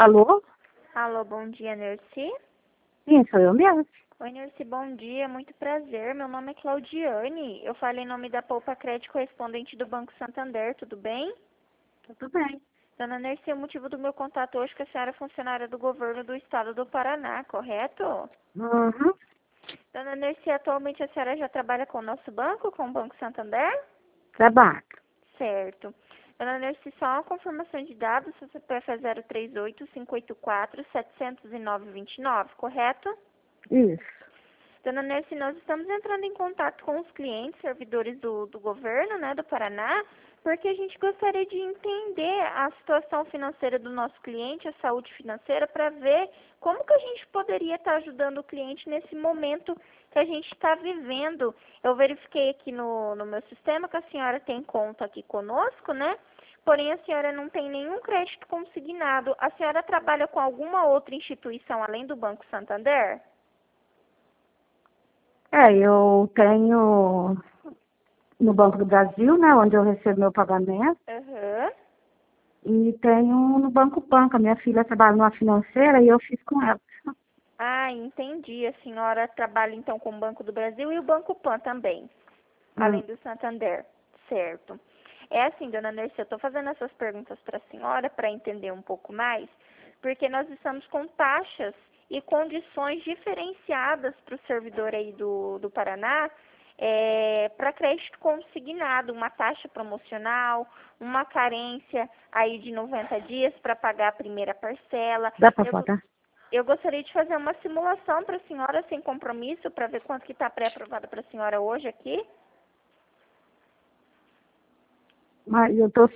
Alô? Alô, bom dia, Nercy. Sim, sou eu mesmo. Oi, Nercy, bom dia, muito prazer. Meu nome é Claudiane. Eu falei em nome da Poupa Crédito correspondente do Banco Santander, tudo bem? Tudo bem. Dona Nercy, o motivo do meu contato hoje é que a senhora é funcionária do governo do estado do Paraná, correto? Uhum. Dona Nercy, atualmente a senhora já trabalha com o nosso banco, com o Banco Santander? Trabalho. Certo. Dona Nercy, só uma confirmação de dados, CPF 038-584-709-29, correto? Isso. Dona Nercy, nós estamos entrando em contato com os clientes, servidores do governo, né, do Paraná, porque a gente gostaria de entender a situação financeira do nosso cliente, a saúde financeira, para ver como que a gente poderia estar ajudando o cliente nesse momento que a gente está vivendo. Eu verifiquei aqui no meu sistema que a senhora tem conta aqui conosco, né? Porém, a senhora não tem nenhum crédito consignado. A senhora trabalha com alguma outra instituição além do Banco Santander? Eu tenho no Banco do Brasil, né, onde eu recebo meu pagamento, Aham. e tenho no Banco Pan, que a minha filha trabalha numa financeira e eu fiz com ela. Ah, entendi. A senhora trabalha então com o Banco do Brasil e o Banco Pan também, além Hum. do Santander. Certo. É assim, dona Nercy, eu estou fazendo essas perguntas para a senhora para entender um pouco mais, porque nós estamos com taxas e condições diferenciadas para o servidor aí do Paraná, para crédito consignado, uma taxa promocional, uma carência aí de 90 dias para pagar a primeira parcela. Dá pra foto? Eu gostaria de fazer uma simulação para a senhora sem compromisso, para ver quanto que está pré-aprovado para a senhora hoje aqui. Mas eu tô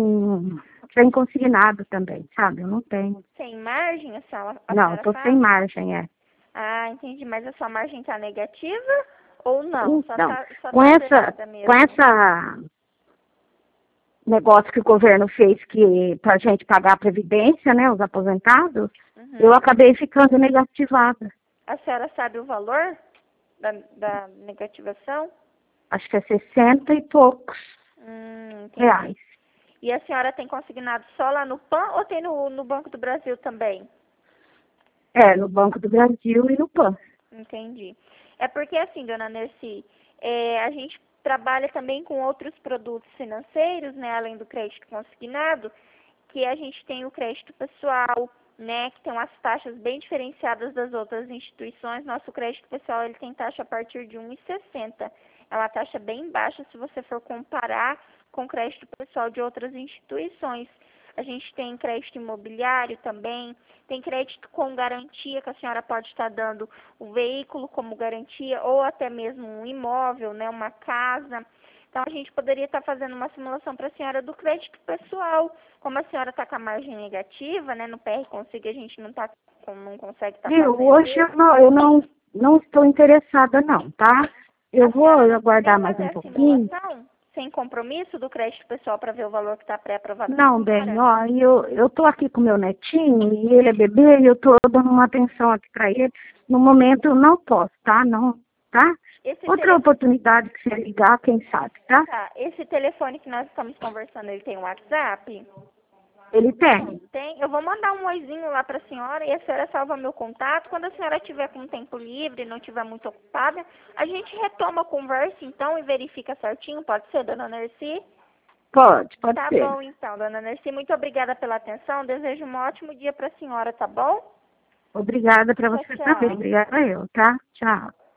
sem consignado também, sabe? Eu não tenho. Sem margem, a Não, eu senhora tô sem fala? margem, é. Ah, entendi. Mas a sua margem está negativa ou não? Então, Só com tá essa, zerada com mesmo? essa negócio que o governo fez que para a gente pagar a previdência, né, os aposentados, eu Uhum. acabei ficando negativada. A senhora sabe o valor da negativação? Acho que é 60 e poucos Entendi. reais. E a senhora tem consignado só lá no PAN ou tem no Banco do Brasil também? É, no Banco do Brasil e no PAN. Entendi. É porque assim, dona Nercy, a gente trabalha também com outros produtos financeiros, né, além do crédito consignado, que a gente tem o crédito pessoal, né, que tem umas taxas bem diferenciadas das outras instituições. Nosso crédito pessoal, ele tem taxa a partir de 1,60. É uma taxa bem baixa se você for comparar com o crédito pessoal de outras instituições. A gente tem crédito imobiliário também, tem crédito com garantia, que a senhora pode estar dando o veículo como garantia, ou até mesmo um imóvel, né, uma casa. Então, a gente poderia estar fazendo uma simulação para a senhora do crédito pessoal. Como a senhora está com a margem negativa, né, no PR Consiga a gente não consegue estar Viu? fazendo. Hoje eu não estou interessada não, tá? Eu A vou senhora não quer nem aguardar mais fazer um a pouquinho. simulação? Sem compromisso do crédito pessoal para ver o valor que está pré-aprovado para a Não, bem, senhora? ó, eu tô aqui com meu netinho e ele é bebê e eu tô dando uma atenção aqui para ele. No momento eu não posso, tá? Não, tá? Esse Outra telefone. oportunidade que você ligar, quem sabe, tá? Tá, esse telefone que nós estamos conversando, ele tem um WhatsApp? Ele tem. Tem. Eu vou mandar um oizinho lá para a senhora e a senhora salva meu contato. Quando a senhora tiver com tempo livre, não tiver muito ocupada, a gente retoma a conversa então e verifica certinho. Pode ser, dona Nercy? Pode Tá ser. bom então, dona Nercy. Muito obrigada pela atenção. Desejo um ótimo dia para a senhora, tá bom? Obrigada para Tchau, você também. tchau. Obrigada eu, tá? Tchau.